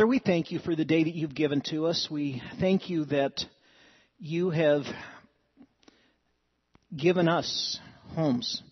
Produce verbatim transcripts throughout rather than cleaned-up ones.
Father, we thank you for the day that you've given to us. We thank you that you have given us homes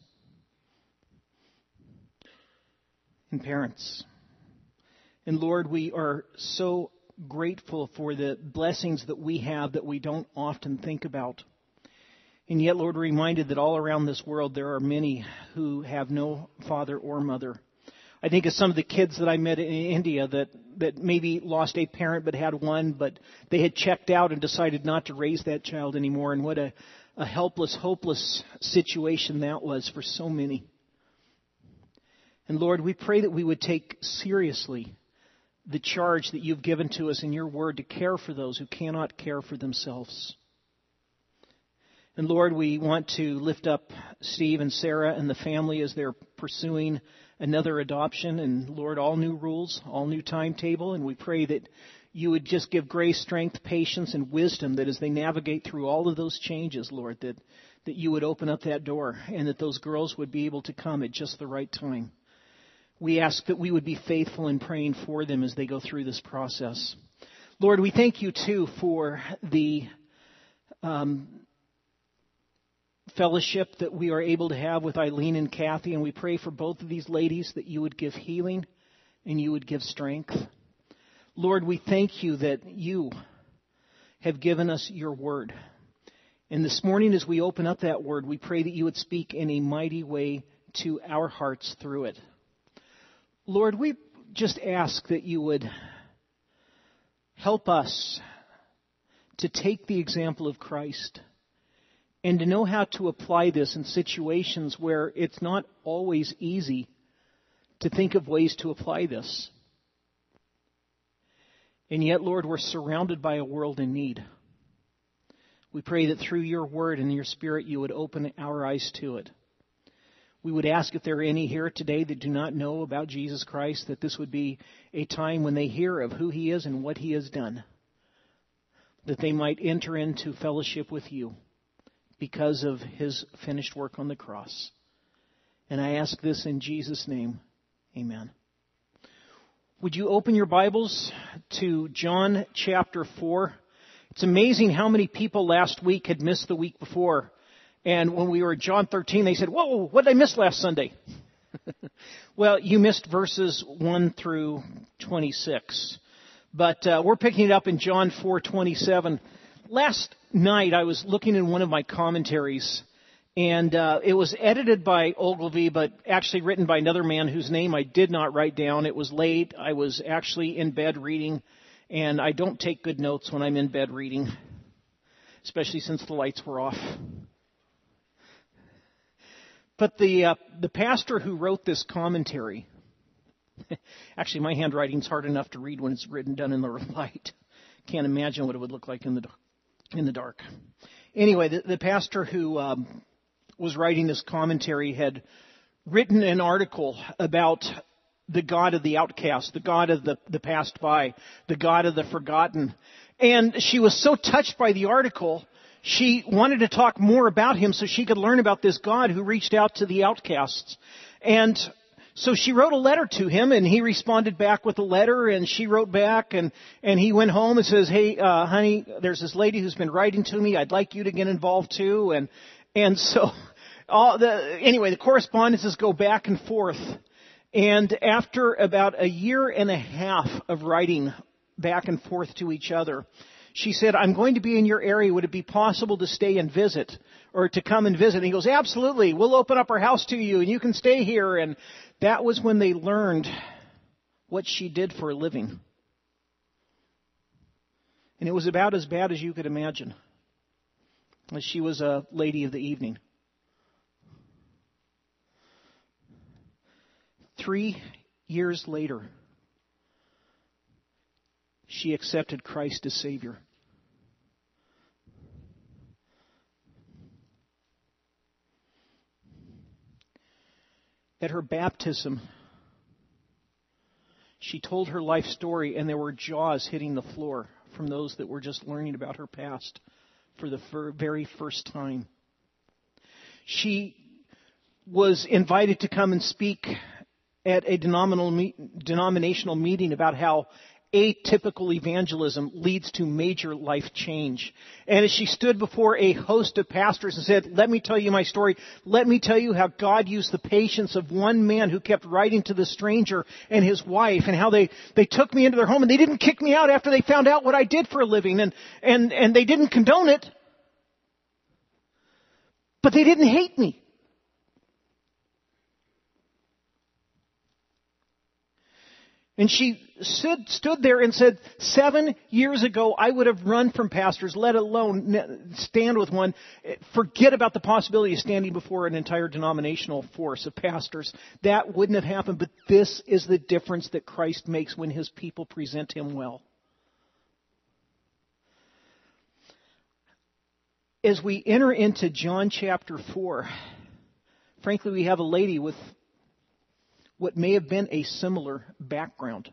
and parents. And Lord, we are so grateful for the blessings that we have that we don't often think about. And yet, Lord, we're reminded that all around this world there are many who have no father or mother. I think of some of the kids that I met in India that, that maybe lost a parent but had one, but they had checked out and decided not to raise that child anymore. And what a, a helpless, hopeless situation that was for so many. And Lord, we pray that we would take seriously the charge that you've given to us in your word to care for those who cannot care for themselves. And Lord, we want to lift up Steve and Sarah and the family as they're pursuing another adoption. And Lord, all new rules, all new timetable. And we pray that you would just give grace, strength, patience, and wisdom, that as they navigate through all of those changes, Lord, that, that you would open up that door and that those girls would be able to come at just the right time. We ask that we would be faithful in praying for them as they go through this process. Lord, we thank you, too, for the um, fellowship that we are able to have with Eileen and Kathy, and we pray for both of these ladies that you would give healing and you would give strength. Lord, we thank you that you have given us your word. And this morning as we open up that word, we pray that you would speak in a mighty way to our hearts through it. Lord, we just ask that you would help us to take the example of Christ and to know how to apply this in situations where it's not always easy to think of ways to apply this. And yet, Lord, we're surrounded by a world in need. We pray that through your word and your spirit, you would open our eyes to it. We would ask if there are any here today that do not know about Jesus Christ, that this would be a time when they hear of who he is and what he has done, that they might enter into fellowship with you because of his finished work on the cross. And I ask this in Jesus' name. Amen. Would you open your Bibles to John chapter four? It's amazing how many people last week had missed the week before. And when we were at John thirteen, they said, whoa, what did I miss last Sunday? Well, you missed verses one through twenty-six. But uh, we're picking it up in John four twenty-seven. Last night, I was looking in one of my commentaries, and uh, it was edited by Ogilvy, but actually written by another man whose name I did not write down. It was late. I was actually in bed reading, and I don't take good notes when I'm in bed reading, especially since the lights were off. But the uh, the pastor who wrote this commentary, actually my handwriting's hard enough to read when it's written down in the light. Can't imagine what it would look like in the in the dark. Anyway, the, the pastor who um, was writing this commentary had written an article about the God of the outcast, the God of the, the passed by, the God of the forgotten. And she was so touched by the article, she wanted to talk more about him so she could learn about this God who reached out to the outcasts. And so she wrote a letter to him, and he responded back with a letter, and she wrote back, and, and he went home and says, hey, uh, honey, there's this lady who's been writing to me. I'd like you to get involved too. And, and so, all the, anyway, the correspondences go back and forth. And after about a year and a half of writing back and forth to each other, she said, I'm going to be in your area. Would it be possible to stay and visit, or to come and visit? And he goes, absolutely. We'll open up our house to you and you can stay here. And that was when they learned what she did for a living. And it was about as bad as you could imagine. She was a lady of the evening. Three years later, she accepted Christ as Savior. At her baptism, she told her life story, and there were jaws hitting the floor from those that were just learning about her past for the very first time. She was invited to come and speak at a denominational meeting about how atypical evangelism leads to major life change. And as she stood before a host of pastors and said, let me tell you my story. Let me tell you how God used the patience of one man who kept writing to the stranger and his wife, and how they, they took me into their home and they didn't kick me out after they found out what I did for a living, and, and, and they didn't condone it. But they didn't hate me. And she stood, stood there and said, seven years ago, I would have run from pastors, let alone stand with one. Forget about the possibility of standing before an entire denominational force of pastors. That wouldn't have happened. But this is the difference that Christ makes when his people present him well. As we enter into John chapter four, frankly, we have a lady with what may have been a similar background.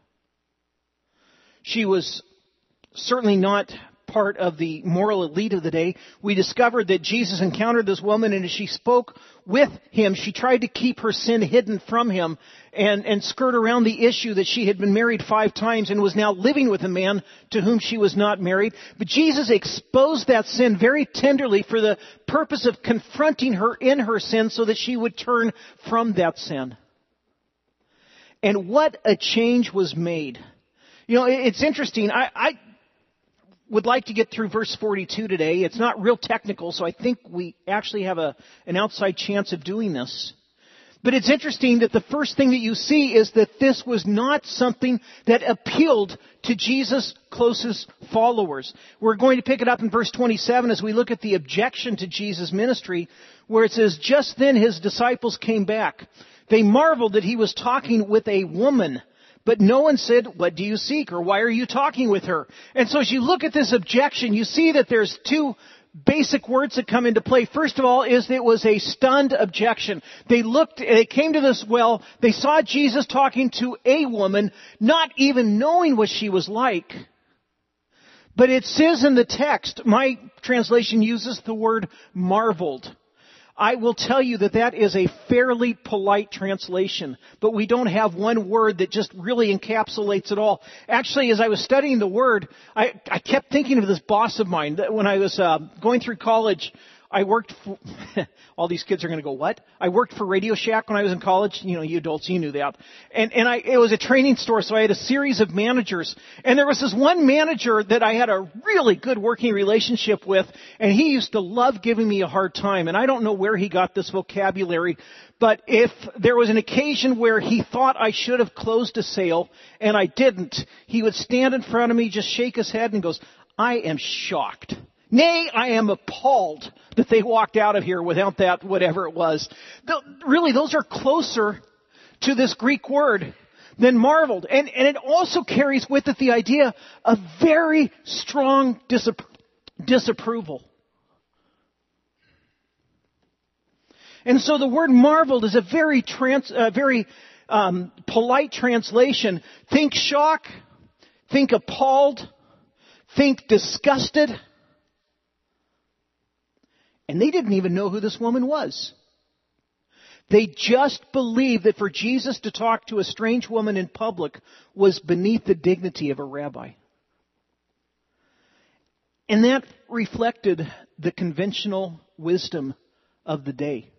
She was certainly not part of the moral elite of the day. We discovered that Jesus encountered this woman, and as she spoke with him, she tried to keep her sin hidden from him and, and skirt around the issue that she had been married five times and was now living with a man to whom she was not married. But Jesus exposed that sin very tenderly for the purpose of confronting her in her sin so that she would turn from that sin. And what a change was made. You know, it's interesting. I, I would like to get through verse forty-two today. It's not real technical, so I think we actually have a, an outside chance of doing this. But it's interesting that the first thing that you see is that this was not something that appealed to Jesus' closest followers. We're going to pick it up in verse twenty-seven as we look at the objection to Jesus' ministry, where it says, just then his disciples came back. They marveled that he was talking with a woman, but no one said, what do you seek? Or why are you talking with her? And so as you look at this objection, you see that there's two basic words that come into play. First of all is that it was a stunned objection. They looked, they came to this well, they saw Jesus talking to a woman, not even knowing what she was like. But it says in the text, my translation uses the word marveled. I will tell you that that is a fairly polite translation, but we don't have one word that just really encapsulates it all. Actually, as I was studying the word, I, I kept thinking of this boss of mine. That when I was uh, going through college, I worked for, all these kids are going to go, what? I worked for Radio Shack when I was in college. You know, you adults, you knew that. And, and I, it was a training store, so I had a series of managers. And there was this one manager that I had a really good working relationship with, and he used to love giving me a hard time. And I don't know where he got this vocabulary, but if there was an occasion where he thought I should have closed a sale, and I didn't, he would stand in front of me, just shake his head, and goes, I am shocked. Nay, I am appalled that they walked out of here without that, whatever it was. The, really, those are closer to this Greek word than marveled. And, and it also carries with it the idea of very strong disapp- disapproval. And so the word marveled is a very, trans, uh, very um, polite translation. Think shock, think appalled, think disgusted. And they didn't even know who this woman was. They just believed that for Jesus to talk to a strange woman in public was beneath the dignity of a rabbi. And that reflected the conventional wisdom of the day.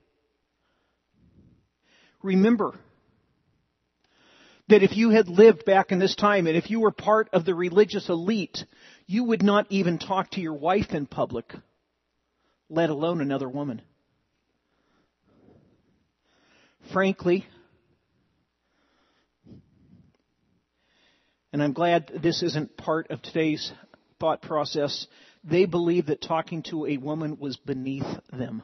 Remember that if you had lived back in this time and if you were part of the religious elite, you would not even talk to your wife in public, let alone another woman. Frankly, and I'm glad this isn't part of today's thought process, they believed that talking to a woman was beneath them.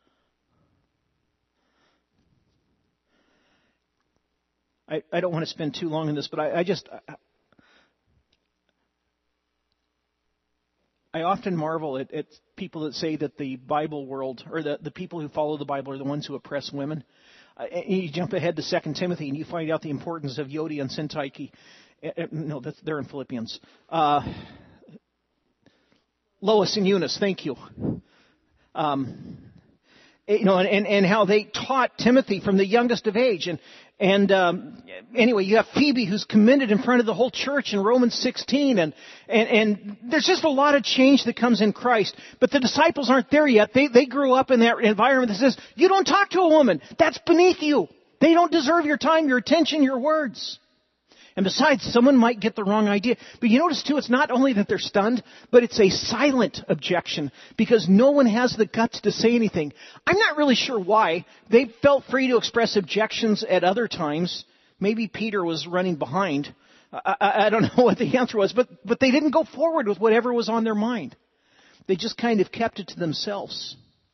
I, I don't want to spend too long on this, but I, I just... I, I often marvel at, at people that say that the Bible world, or the, the people who follow the Bible, are the ones who oppress women. Uh, and you jump ahead to Second Timothy and you find out the importance of Euodia and Syntyche. Uh, no, that's, they're in Philippians. Uh, Lois and Eunice, thank you. Um, You know, and, and, and how they taught Timothy from the youngest of age. And, and um, anyway, you have Phoebe who's commended in front of the whole church in Romans sixteen. And, and, and there's just a lot of change that comes in Christ. But the disciples aren't there yet. They, they grew up in that environment that says, you don't talk to a woman. That's beneath you. They don't deserve your time, your attention, your words. And besides, someone might get the wrong idea. But you notice too, it's not only that they're stunned, but it's a silent objection because no one has the guts to say anything. I'm not really sure why. They felt free to express objections at other times. Maybe Peter was running behind. I, I, I don't know what the answer was, but, but they didn't go forward with whatever was on their mind. They just kind of kept it to themselves.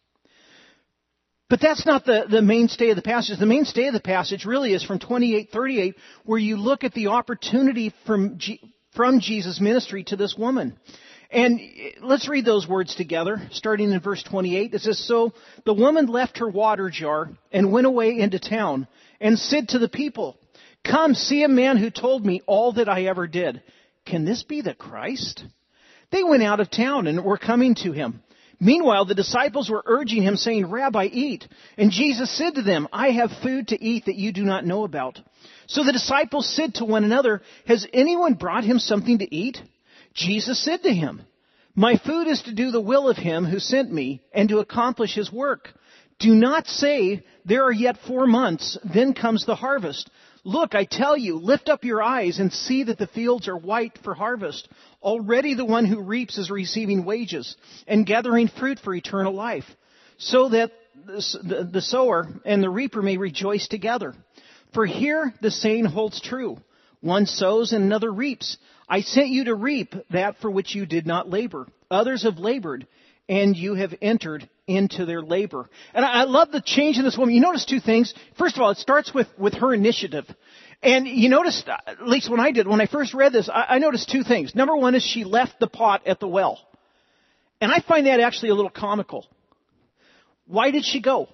But that's not the, the mainstay of the passage. The mainstay of the passage really is from twenty-eight thirty-eight, where you look at the opportunity from, G, from Jesus' ministry to this woman. And let's read those words together, starting in verse twenty-eight. It says, so the woman left her water jar and went away into town and said to the people, come, see a man who told me all that I ever did. Can this be the Christ? They went out of town and were coming to him. Meanwhile, the disciples were urging him, saying, Rabbi, eat. And Jesus said to them, I have food to eat that you do not know about. So the disciples said to one another, has anyone brought him something to eat? Jesus said to him, my food is to do the will of him who sent me and to accomplish his work. Do not say, there are yet four months, then comes the harvest. Look, I tell you, lift up your eyes and see that the fields are white for harvest. Already the one who reaps is receiving wages and gathering fruit for eternal life, so that the, the sower and the reaper may rejoice together. For here the saying holds true. One sows and another reaps. I sent you to reap that for which you did not labor. Others have labored, and you have entered into their labor. And I love the change in this woman. You notice two things. First of all, it starts with, with her initiative. And you notice, at least when I did, when I first read this, I, I noticed two things. Number one is she left the pot at the well. And I find that actually a little comical. Why did she go?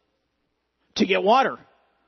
To get water.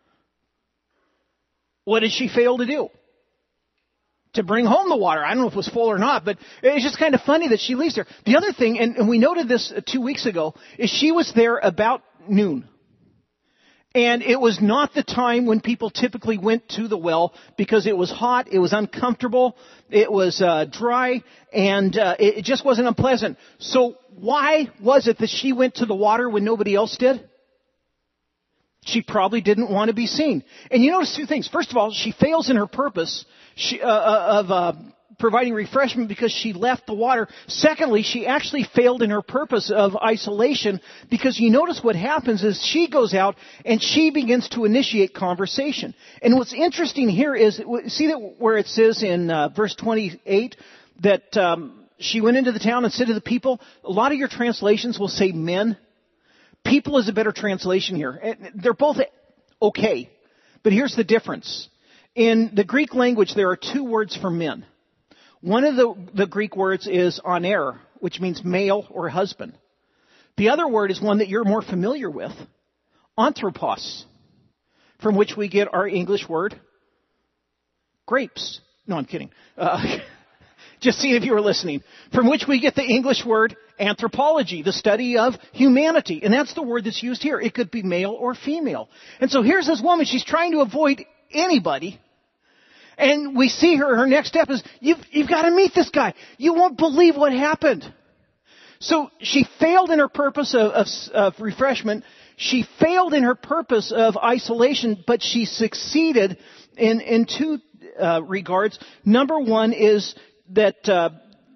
What did she fail to do? To bring home the water. I don't know if it was full or not, but it's just kind of funny that she leaves there. The other thing, and, and we noted this two weeks ago, is she was there about noon. And it was not the time when people typically went to the well because it was hot, it was uncomfortable, it was uh, dry, and uh, it, it just wasn't unpleasant. So why was it that she went to the water when nobody else did? She probably didn't want to be seen. And you notice two things. First of all, she fails in her purpose she, uh, of uh, providing refreshment because she left the water. Secondly, she actually failed in her purpose of isolation because you notice what happens is she goes out and she begins to initiate conversation. And what's interesting here is, see that where it says in uh, verse twenty-eight that um, she went into the town and said to the people, a lot of your translations will say men. People is a better translation here. They're both okay, but here's the difference. In the Greek language, there are two words for men. One of the, the Greek words is aner, which means male or husband. The other word is one that you're more familiar with, anthropos, from which we get our English word grapes. No, I'm kidding. Uh, just seeing if you were listening. From which we get the English word anthropology, the study of humanity. And that's the word that's used here. It could be male or female. And so here's this woman. She's trying to avoid anybody. And we see her, her next step is, you've, you've got to meet this guy. You won't believe what happened. So she failed in her purpose of, of, of refreshment. She failed in her purpose of isolation, but she succeeded in, in two uh, regards. Number one is that uh,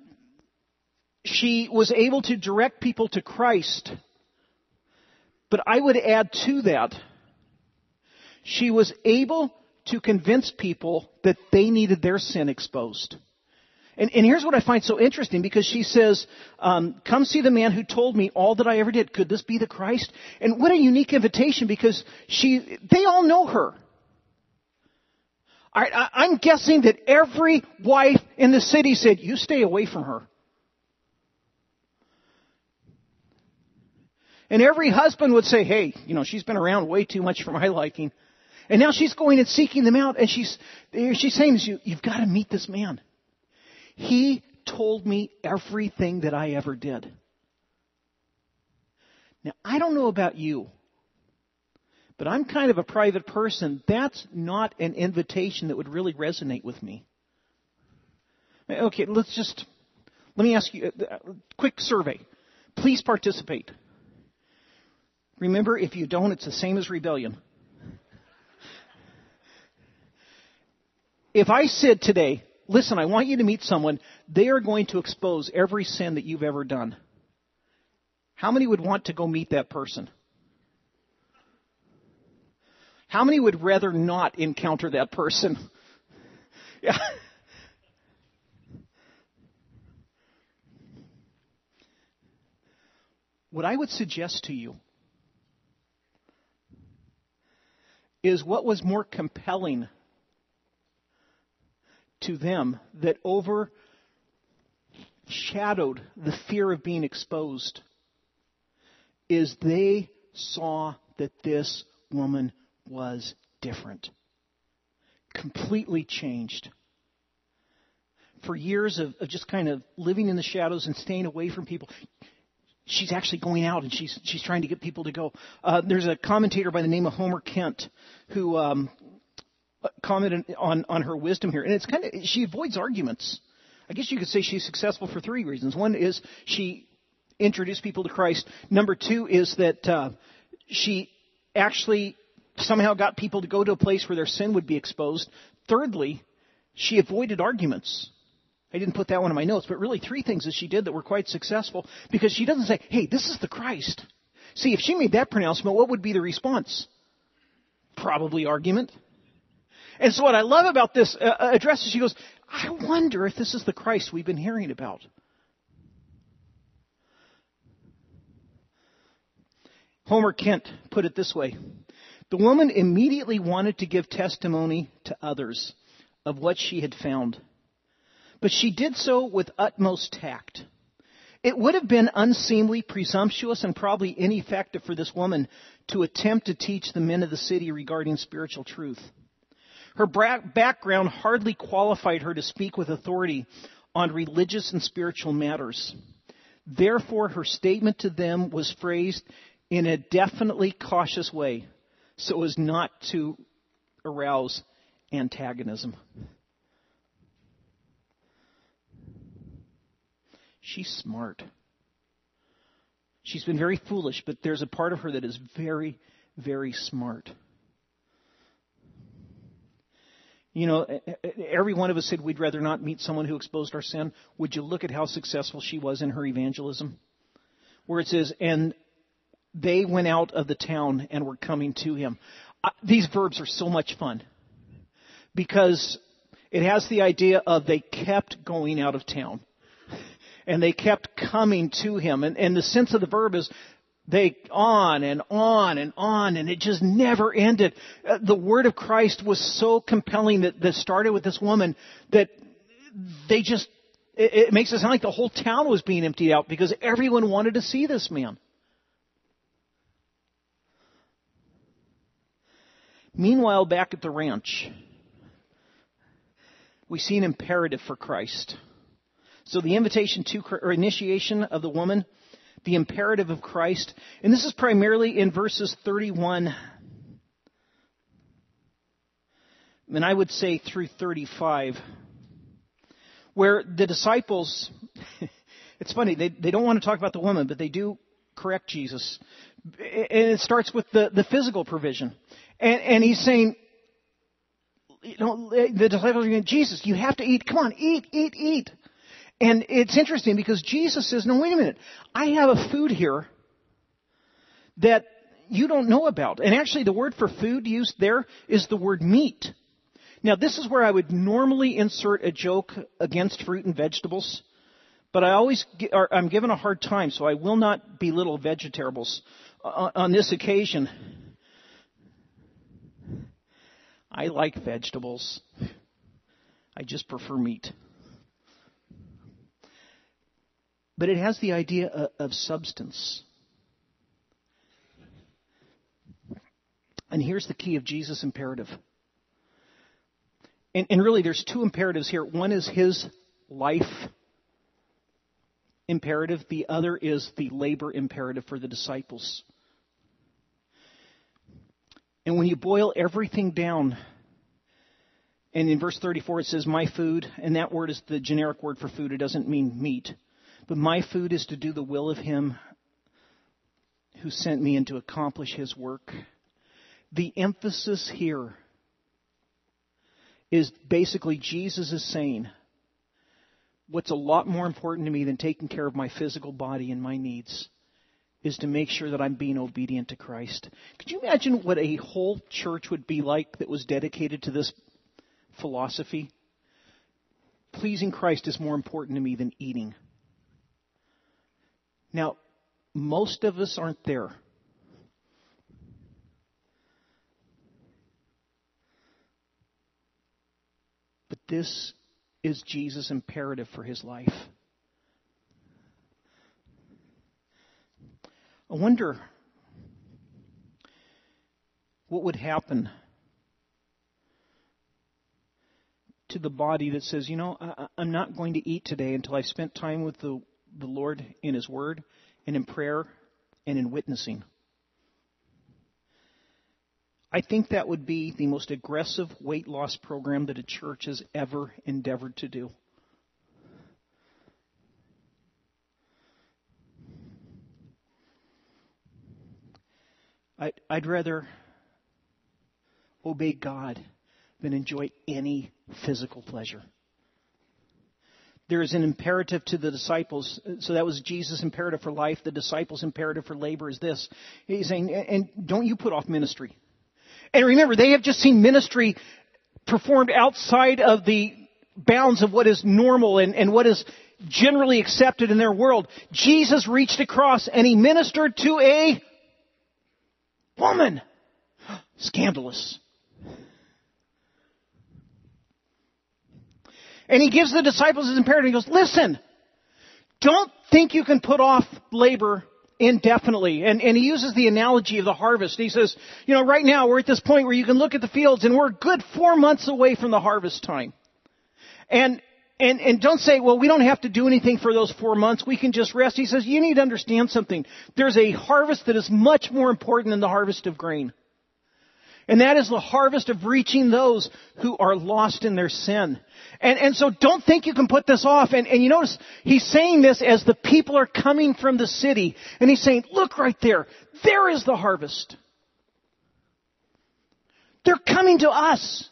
she was able to direct people to Christ. But I would add to that, she was able to convince people that they needed their sin exposed. And, and here's what I find so interesting, because she says, um, come see the man who told me all that I ever did. Could this be the Christ? And what a unique invitation, because she, they all know her. All right, I, I'm guessing that every wife in the city said, you stay away from her. And every husband would say, hey, you know, she's been around way too much for my liking. And now she's going and seeking them out, and she's she's saying this, you, you've got to meet this man. He told me everything that I ever did. Now, I don't know about you, but I'm kind of a private person. That's not an invitation that would really resonate with me. Okay, let's just, let me ask you a quick survey. Please participate. Remember, if you don't, it's the same as rebellion. If I said today, listen, I want you to meet someone, they are going to expose every sin that you've ever done. How many would want to go meet that person? How many would rather not encounter that person? Yeah. What I would suggest to you is what was more compelling to them that overshadowed the fear of being exposed is they saw that this woman was different, completely changed. For years of, of just kind of living in the shadows and staying away from people, she's actually going out and she's she's trying to get people to go. Uh, there's a commentator by the name of Homer Kent who um, commented on, on her wisdom here. And it's kind of, she avoids arguments. I guess you could say she's successful for three reasons. One is she introduced people to Christ. Number two is that uh, she actually somehow got people to go to a place where their sin would be exposed. Thirdly, she avoided arguments. I didn't put that one in my notes, but really three things that she did that were quite successful, because she doesn't say, hey, this is the Christ. See, if she made that pronouncement, what would be the response? Probably argument. And so what I love about this uh, address is she goes, I wonder if this is the Christ we've been hearing about. Homer Kent put it this way. The woman immediately wanted to give testimony to others of what she had found. But she did so with utmost tact. It would have been unseemly, presumptuous, and probably ineffective for this woman to attempt to teach the men of the city regarding spiritual truth. Her bra- background hardly qualified her to speak with authority on religious and spiritual matters. Therefore, her statement to them was phrased in a definitely cautious way, so as not to arouse antagonism. She's smart. She's been very foolish, but there's a part of her that is very, very smart. You know, every one of us said we'd rather not meet someone who exposed our sin. Would you look at how successful she was in her evangelism? Where it says, and they went out of the town and were coming to him. Uh, these verbs are so much fun because it has the idea of they kept going out of town. And they kept coming to him. And, and the sense of the verb is they on and on and on, and it just never ended. Uh, the word of Christ was so compelling that, that started with this woman that they just, it, it makes it sound like the whole town was being emptied out because everyone wanted to see this man. Meanwhile, back at the ranch, we see an imperative for Christ. So the invitation to, or initiation of the woman, the imperative of Christ, and this is primarily in verses thirty-one, and I would say through thirty-five, where the disciples, it's funny, they, they don't want to talk about the woman, but they do correct Jesus. And it starts with the, the physical provision. And, and he's saying, you know, the disciples are going, Jesus, you have to eat. Come on, eat, eat, eat. And it's interesting because Jesus says, no, wait a minute. I have a food here that you don't know about. And actually the word for food used there is the word meat. Now this is where I would normally insert a joke against fruit and vegetables. But I always, or I'm given a hard time, so I will not belittle vegetables on this occasion. I like vegetables. I just prefer meat. But it has the idea of substance. And here's the key of Jesus' imperative. And, and really there's two imperatives here. One is his life imperative. The other is the labor imperative for the disciples. And when you boil everything down, and in verse thirty-four it says, my food, and that word is the generic word for food. It doesn't mean meat. But my food is to do the will of him who sent me and to accomplish his work. The emphasis here is basically Jesus is saying, what's a lot more important to me than taking care of my physical body and my needs is to make sure that I'm being obedient to Christ. Could you imagine what a whole church would be like that was dedicated to this philosophy? Pleasing Christ is more important to me than eating. Now, most of us aren't there. But this is Jesus' imperative for his life. I wonder what would happen to the body that says, you know, I, I'm not going to eat today until I've spent time with the, the Lord in his word and in prayer and in witnessing. I think that would be the most aggressive weight loss program that a church has ever endeavored to do. I'd, I'd rather obey God than enjoy any physical pleasure. There is an imperative to the disciples. So that was Jesus' imperative for life. The disciples' imperative for labor is this. He's saying, and don't you put off ministry. And remember, they have just seen ministry performed outside of the bounds of what is normal and, and what is generally accepted in their world. Jesus reached across and he ministered to a woman. Scandalous. And he gives the disciples his imperative. He goes, listen, don't think you can put off labor indefinitely. And, and he uses the analogy of the harvest. He says, you know, right now we're at this point where you can look at the fields and we're a good four months away from the harvest time. And, and, and don't say, well, we don't have to do anything for those four months. We can just rest. He says, you need to understand something. There's a harvest that is much more important than the harvest of grain. And that is the harvest of reaching those who are lost in their sin. And, and so don't think you can put this off. And, and you notice he's saying this as the people are coming from the city. And he's saying, look right there. There is the harvest. They're coming to us.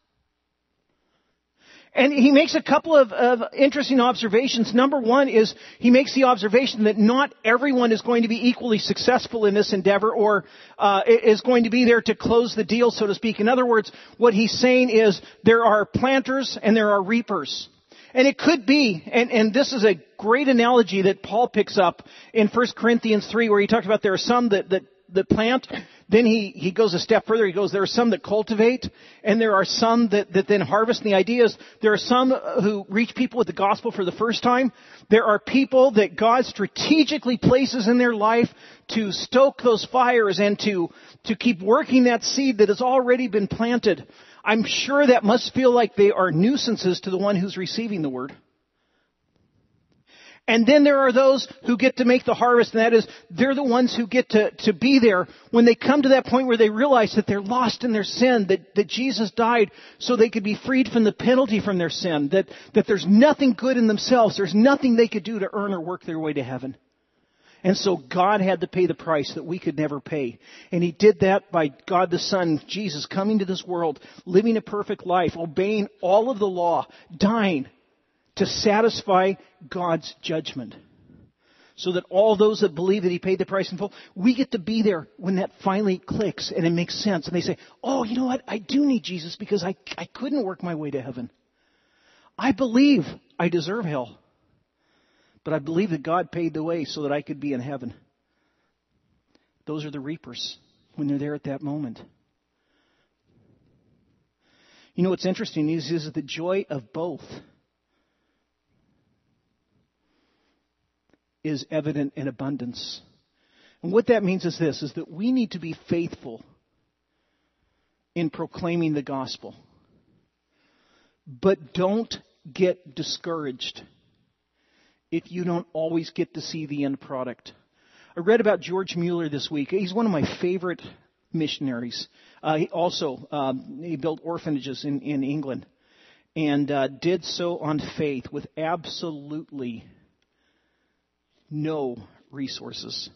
And he makes a couple of, of interesting observations. Number one is he makes the observation that not everyone is going to be equally successful in this endeavor or uh, is going to be there to close the deal, so to speak. In other words, what he's saying is there are planters and there are reapers. And it could be, and, and this is a great analogy that Paul picks up in First Corinthians three where he talks about there are some that, that, that plant. Then he, he goes a step further. He goes, there are some that cultivate, and there are some that, that then harvest. And the idea is there are some who reach people with the gospel for the first time. There are people that God strategically places in their life to stoke those fires and to, to keep working that seed that has already been planted. I'm sure that must feel like they are nuisances to the one who's receiving the word. And then there are those who get to make the harvest, and that is, they're the ones who get to, to be there when they come to that point where they realize that they're lost in their sin, that, that Jesus died so they could be freed from the penalty from their sin, that, that there's nothing good in themselves, there's nothing they could do to earn or work their way to heaven. And so God had to pay the price that we could never pay. And He did that by God the Son, Jesus, coming to this world, living a perfect life, obeying all of the law, dying to satisfy God's judgment. So that all those that believe that He paid the price in full, we get to be there when that finally clicks and it makes sense. And they say, oh, you know what? I do need Jesus because I, I couldn't work my way to heaven. I believe I deserve hell. But I believe that God paid the way so that I could be in heaven. Those are the reapers when they're there at that moment. You know what's interesting is, is the joy of both is evident in abundance. And what that means is this, is that we need to be faithful in proclaiming the gospel. But don't get discouraged if you don't always get to see the end product. I read about George Mueller this week. He's one of my favorite missionaries. Uh, he also, um, he built orphanages in, in England and uh, did so on faith with absolutely no resources.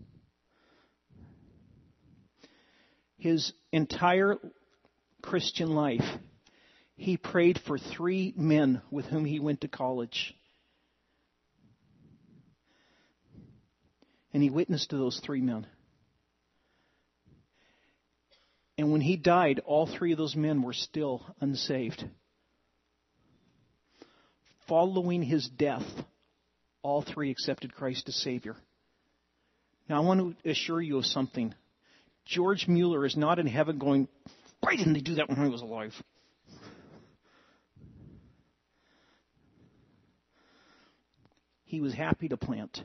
His entire Christian life, he prayed for three men with whom he went to college. And he witnessed to those three men. And when he died, all three of those men were still unsaved. Following his death, all three accepted Christ as Savior. Now I want to assure you of something. George Mueller is not in heaven going, why didn't they do that when I was alive? He was happy to plant.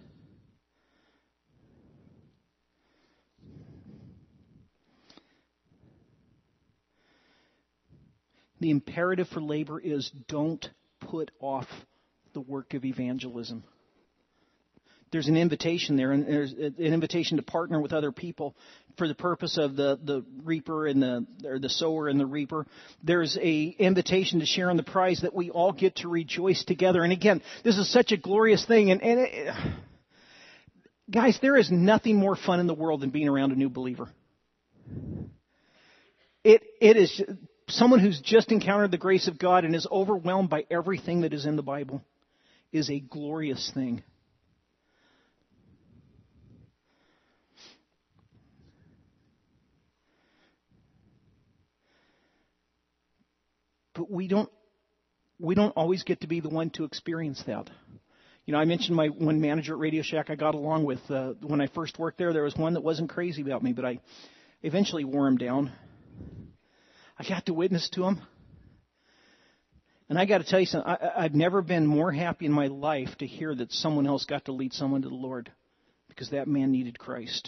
The imperative for labor is don't put off the work of evangelism. There's an invitation there, and there's an invitation to partner with other people for the purpose of the, the reaper and the or the sower and the reaper. There's a invitation to share in the prize that we all get to rejoice together. And again, this is such a glorious thing. And, and it, guys, there is nothing more fun in the world than being around a new believer. It it is someone who's just encountered the grace of God and is overwhelmed by everything that is in the Bible is a glorious thing. But we don't we don't always get to be the one to experience that. You know, I mentioned my one manager at Radio Shack I got along with uh, when I first worked there. There was one that wasn't crazy about me, but I eventually wore him down. I got to witness to him. And I got to tell you something. I, I've never been more happy in my life to hear that someone else got to lead someone to the Lord, because that man needed Christ.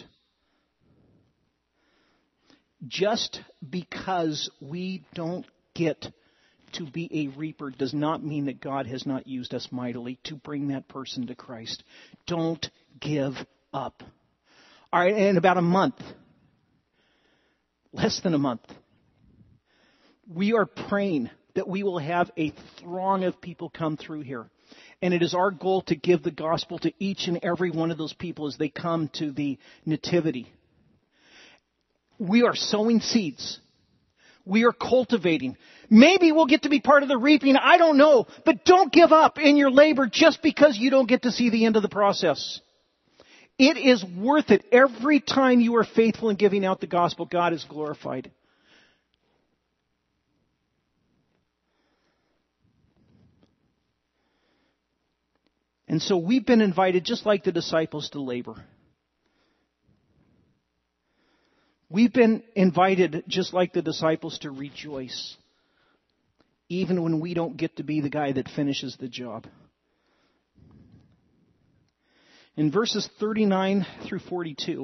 Just because we don't get to be a reaper does not mean that God has not used us mightily to bring that person to Christ. Don't give up. All right, in about a month, less than a month, we are praying that we will have a throng of people come through here. And it is our goal to give the gospel to each and every one of those people as they come to the nativity. We are sowing seeds. We are cultivating. Maybe we'll get to be part of the reaping. I don't know. But don't give up in your labor just because you don't get to see the end of the process. It is worth it. Every time you are faithful in giving out the gospel, God is glorified. And so we've been invited, just like the disciples, to labor. We've been invited, just like the disciples, to rejoice, even when we don't get to be the guy that finishes the job. In verses thirty-nine through forty-two,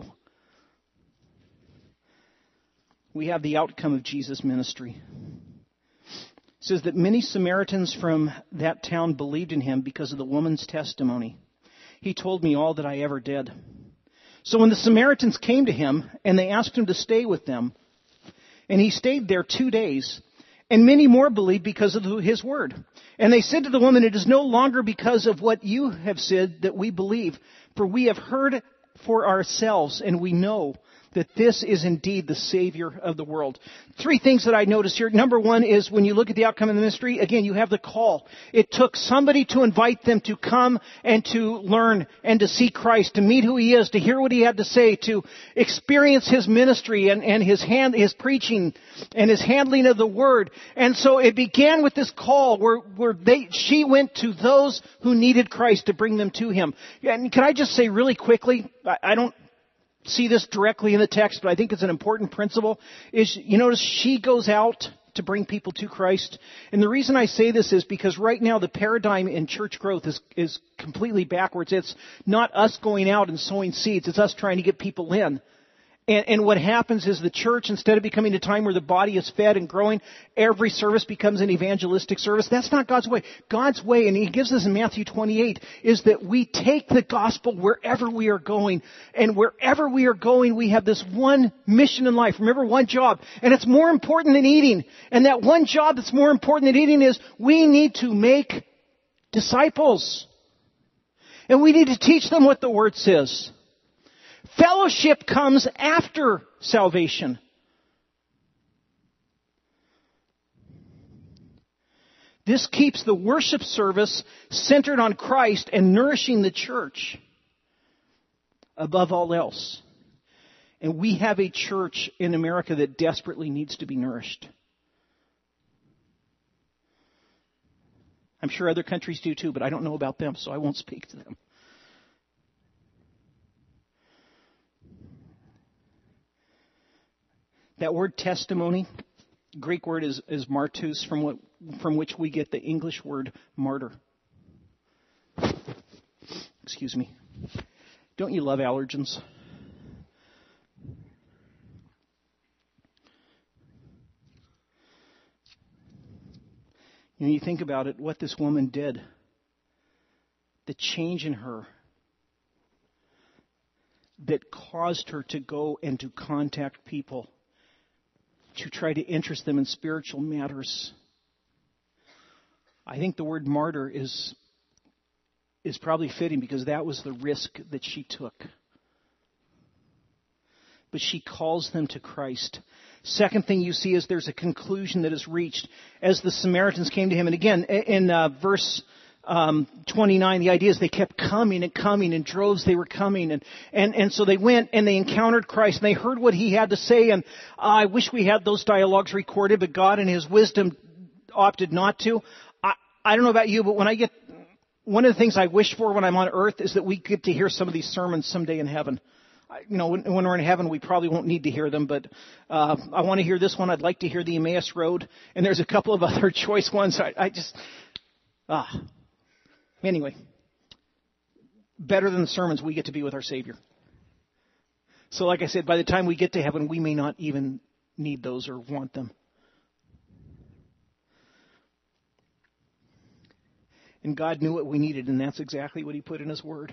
we have the outcome of Jesus' ministry. It says that many Samaritans from that town believed in him because of the woman's testimony. He told me all that I ever did. So when the Samaritans came to him and they asked him to stay with them, and he stayed there two days, and many more believed because of his word. And they said to the woman, it is no longer because of what you have said that we believe, for we have heard for ourselves, and we know that this is indeed the Savior of the world. Three things that I noticed here. Number one is when you look at the outcome of the ministry, again, you have the call. It took somebody to invite them to come and to learn and to see Christ, to meet who He is, to hear what He had to say, to experience His ministry and, and His hand, His preaching and His handling of the Word. And so it began with this call where, where they, she went to those who needed Christ to bring them to Him. And can I just say really quickly, I, I don't see this directly in the text, but I think it's an important principle, is you notice she goes out to bring people to Christ. And the reason I say this is because right now the paradigm in church growth is, is completely backwards. It's not us going out and sowing seeds. It's us trying to get people in. And, and what happens is the church, instead of becoming a time where the body is fed and growing, every service becomes an evangelistic service. That's not God's way. God's way, and He gives us in Matthew twenty-eight, is that we take the gospel wherever we are going. And wherever we are going, we have this one mission in life. Remember, one job. And it's more important than eating. And that one job that's more important than eating is we need to make disciples. And we need to teach them what the Word says. Fellowship comes after salvation. This keeps the worship service centered on Christ and nourishing the church above all else. And we have a church in America that desperately needs to be nourished. I'm sure other countries do too, but I don't know about them, so I won't speak to them. That word testimony, Greek word is, is martus, from what from which we get the English word martyr. Excuse me. Don't you love allergens? You know, you think about it, what this woman did, the change in her that caused her to go and to contact people, to try to interest them in spiritual matters. I think the word martyr is, is probably fitting because that was the risk that she took. But she calls them to Christ. Second thing you see is there's a conclusion that is reached as the Samaritans came to him. And again, in uh, verse Um, twenty-nine, the idea is they kept coming and coming in droves. They were coming. And, and, and so they went and they encountered Christ and they heard what he had to say. And uh, I wish we had those dialogues recorded, but God in his wisdom opted not to. I, I don't know about you, but when I get, one of the things I wish for when I'm on earth is that we get to hear some of these sermons someday in heaven. I, you know, when, when we're in heaven, we probably won't need to hear them, but uh, I want to hear this one. I'd like to hear the Emmaus Road. And there's a couple of other choice ones. I, I just, ah. Anyway, better than the sermons, we get to be with our Savior. So like I said, by the time we get to heaven, we may not even need those or want them. And God knew what we needed, and that's exactly what he put in his word.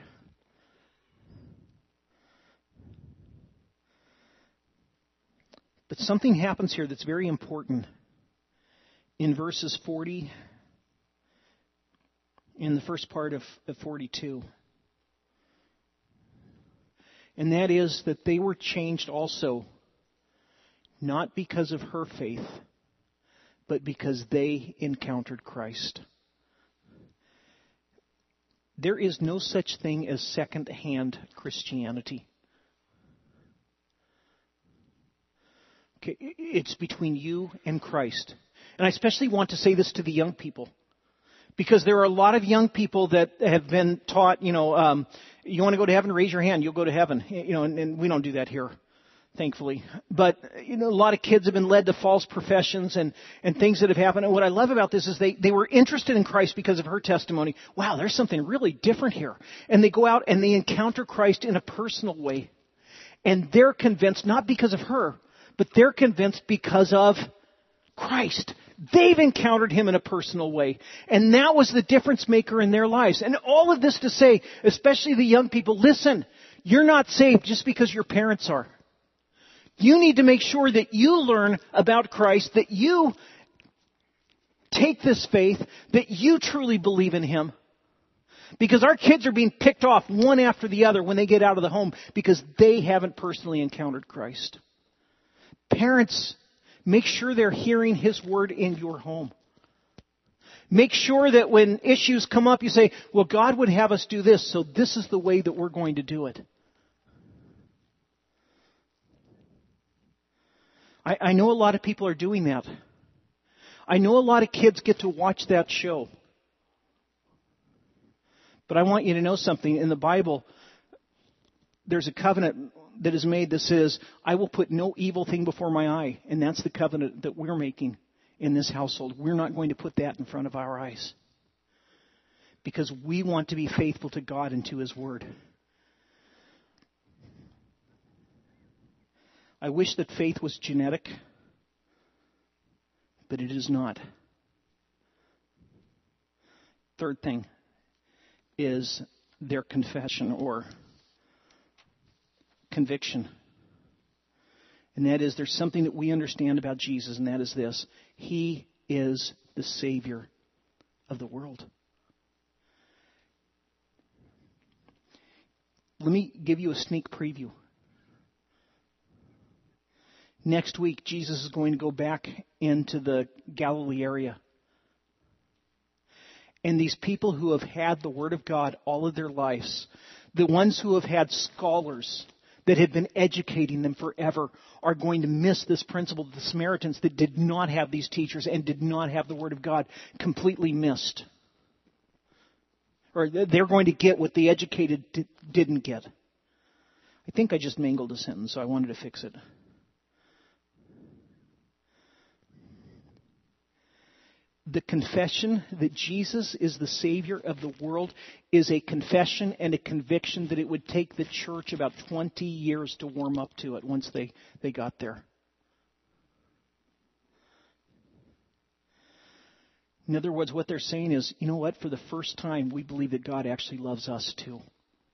But something happens here that's very important in verses forty in the first part of, of forty-two. And that is that they were changed also, not because of her faith, but because they encountered Christ. There is no such thing as second-hand Christianity. Okay, it's between you and Christ. And I especially want to say this to the young people. Because there are a lot of young people that have been taught, you know, um, you want to go to heaven, raise your hand, you'll go to heaven. You know, and, and we don't do that here, thankfully. But, you know, a lot of kids have been led to false professions and, and things that have happened. And what I love about this is they, they were interested in Christ because of her testimony. Wow, there's something really different here. And they go out and they encounter Christ in a personal way. And they're convinced, not because of her, but they're convinced because of Christ. They've encountered him in a personal way. And that was the difference maker in their lives. And all of this to say, especially the young people, listen, you're not saved just because your parents are. You need to make sure that you learn about Christ, that you take this faith, that you truly believe in him. Because our kids are being picked off one after the other when they get out of the home because they haven't personally encountered Christ. Parents, make sure they're hearing his word in your home. Make sure that when issues come up, you say, well, God would have us do this, so this is the way that we're going to do it. I, I know a lot of people are doing that. I know a lot of kids get to watch that show. But I want you to know something. In the Bible, there's a covenant that is made that says, I will put no evil thing before my eye. And that's the covenant that we're making in this household. We're not going to put that in front of our eyes. Because we want to be faithful to God and to his word. I wish that faith was genetic, but it is not. Third thing is their confession or conviction. And that is, there's something that we understand about Jesus, and that is this. He is the Savior of the world. Let me give you a sneak preview. Next week, Jesus is going to go back into the Galilee area. And these people who have had the Word of God all of their lives, the ones who have had scholars that had been educating them forever, are going to miss this principle that the Samaritans that did not have these teachers and did not have the Word of God completely missed. Or they're going to get what the educated didn't get. I think I just mangled a sentence, so I wanted to fix it. The confession that Jesus is the Savior of the world is a confession and a conviction that it would take the church about twenty years to warm up to it once they, they got there. In other words, what they're saying is, you know what, for the first time, we believe that God actually loves us too.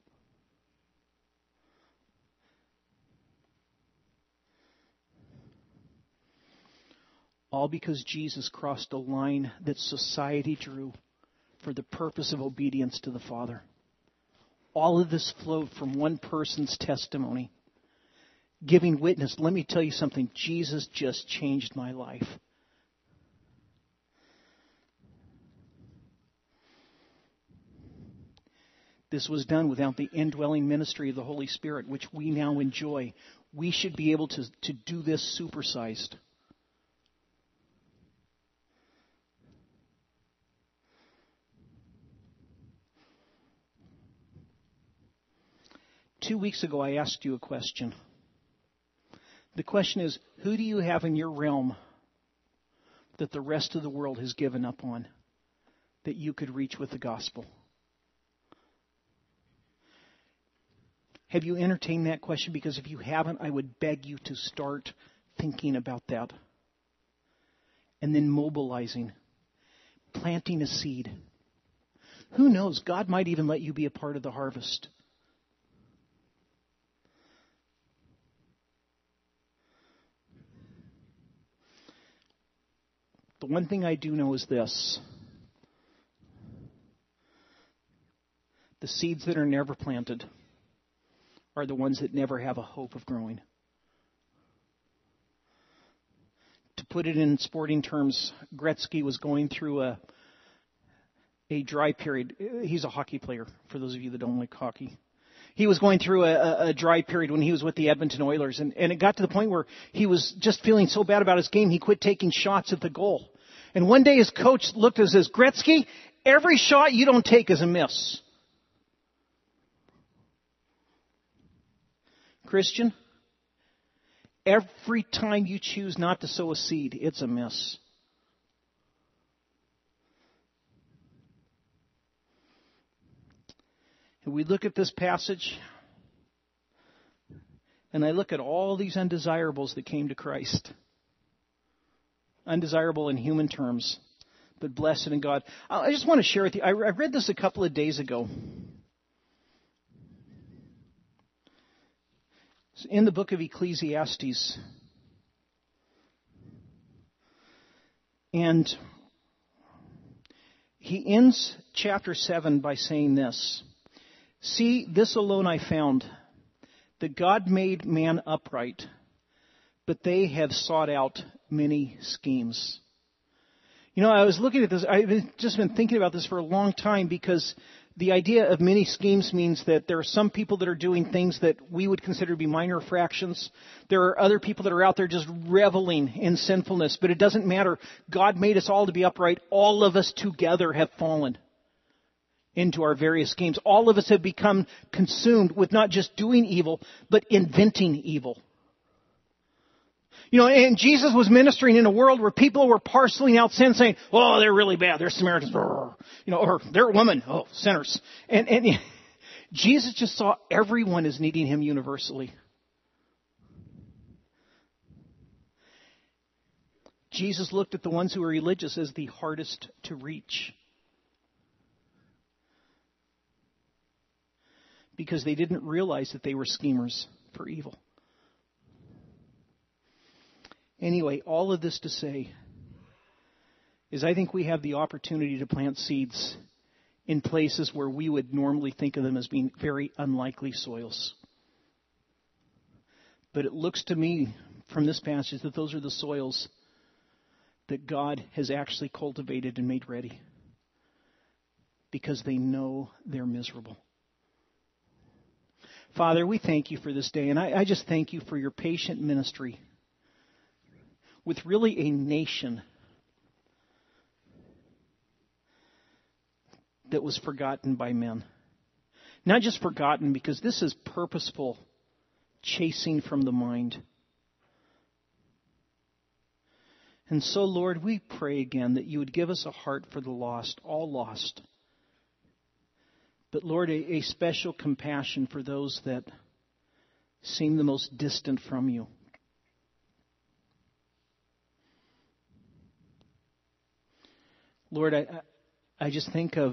All because Jesus crossed a line that society drew for the purpose of obedience to the Father. All of this flowed from one person's testimony, giving witness. Let me tell you something. Jesus just changed my life. This was done without the indwelling ministry of the Holy Spirit, which we now enjoy. We should be able to, to do this supersized. Two weeks ago, I asked you a question. The question is, who do you have in your realm that the rest of the world has given up on that you could reach with the gospel? Have you entertained that question? Because if you haven't, I would beg you to start thinking about that. And then mobilizing, planting a seed. Who knows? God might even let you be a part of the harvest. The one thing I do know is this. The seeds that are never planted are the ones that never have a hope of growing. To put it in sporting terms, Gretzky was going through a a dry period. He's a hockey player, for those of you that don't like hockey. He was going through a, a dry period when he was with the Edmonton Oilers, and, and it got to the point where he was just feeling so bad about his game, he quit taking shots at the goal. And one day his coach looked and says, Gretzky, every shot you don't take is a miss. Christian, every time you choose not to sow a seed, it's a miss. And we look at this passage, and I look at all these undesirables that came to Christ. Undesirable in human terms, but blessed in God. I just want to share with you, I read this a couple of days ago. In the book of Ecclesiastes. And he ends chapter seven by saying this. See, this alone I found, that God made man upright, but they have sought out many schemes. You know, I was looking at this, I've just been thinking about this for a long time, because the idea of many schemes means that there are some people that are doing things that we would consider to be minor infractions. There are other people that are out there just reveling in sinfulness. But it doesn't matter. God made us all to be upright. All of us together have fallen into our various schemes. All of us have become consumed with not just doing evil, but inventing evil. You know, and Jesus was ministering in a world where people were parceling out sin, saying, oh, they're really bad. They're Samaritans. You know, or they're women. Oh, sinners. And, and Jesus just saw everyone as needing him universally. Jesus looked at the ones who were religious as the hardest to reach, because they didn't realize that they were schemers for evil. Anyway, all of this to say is I think we have the opportunity to plant seeds in places where we would normally think of them as being very unlikely soils. But it looks to me from this passage that those are the soils that God has actually cultivated and made ready, because they know they're miserable. Father, we thank you for this day, and I, I just thank you for your patient ministry with really a nation that was forgotten by men. Not just forgotten, because this is purposeful chasing from the mind. And so, Lord, we pray again that you would give us a heart for the lost, all lost. But, Lord, a, a special compassion for those that seem the most distant from you. Lord, I, I just think of,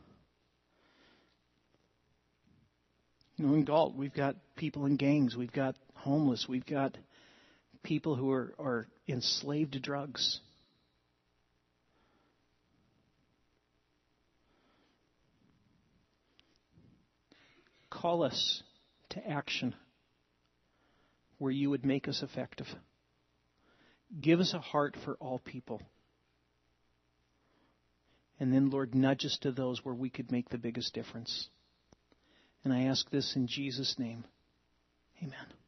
you know, in Galt, we've got people in gangs, we've got homeless, we've got people who are, are enslaved to drugs. Call us to action where you would make us effective. Give us a heart for all people. And then, Lord, nudge us to those where we could make the biggest difference. And I ask this in Jesus' name. Amen.